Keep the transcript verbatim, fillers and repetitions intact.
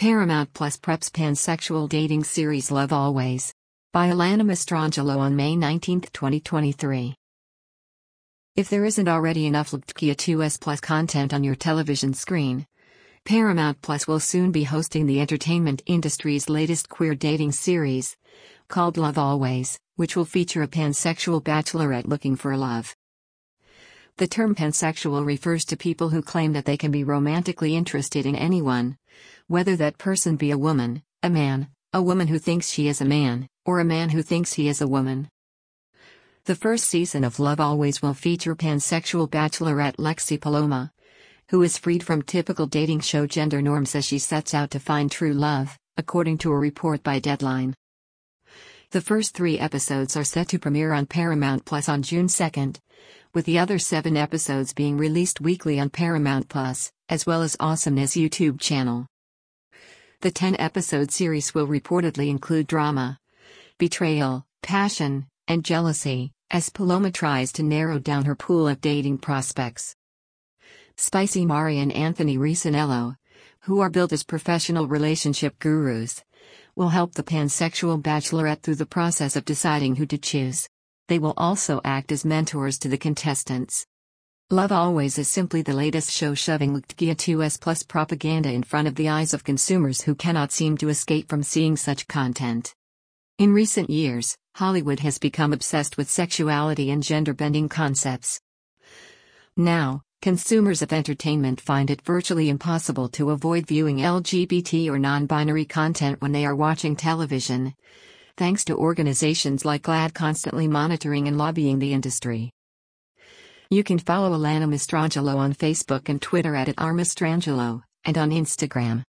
Paramount Plus preps pansexual dating series Love Always. By Alana Mastrangelo on May nineteenth, twenty twenty-three. If there isn't already enough L G B T Q I A two S plus content on your television screen, Paramount Plus will soon be hosting the entertainment industry's latest queer dating series, called Love Always, which will feature a pansexual bachelorette looking for love. The term pansexual refers to people who claim that they can be romantically interested in anyone, whether that person be a woman, a man, a woman who thinks she is a man, or a man who thinks he is a woman. The first season of Love Always will feature pansexual bachelorette Lexi Paloma, who is freed from typical dating show gender norms as she sets out to find true love, according to a report by Deadline. The first three episodes are set to premiere on Paramount Plus on June second, with the other seven episodes being released weekly on Paramount Plus, as well as Awesomeness YouTube channel. The ten-episode series will reportedly include drama, betrayal, passion, and jealousy, as Paloma tries to narrow down her pool of dating prospects. Spicy Mari and Anthony Risanello, who are billed as professional relationship gurus, will help the pansexual bachelorette through the process of deciding who to choose. They will also act as mentors to the contestants. Love Always is simply the latest show shoving L G B T Q I A two S plus propaganda in front of the eyes of consumers who cannot seem to escape from seeing such content. In recent years, Hollywood has become obsessed with sexuality and gender-bending concepts. Now, consumers of entertainment find it virtually impossible to avoid viewing L G B T or non-binary content when they are watching television, thanks to organizations like GLAAD constantly monitoring and lobbying the industry. You can follow Alana Mastrangelo on Facebook and Twitter at, at r mastrangelo, and on Instagram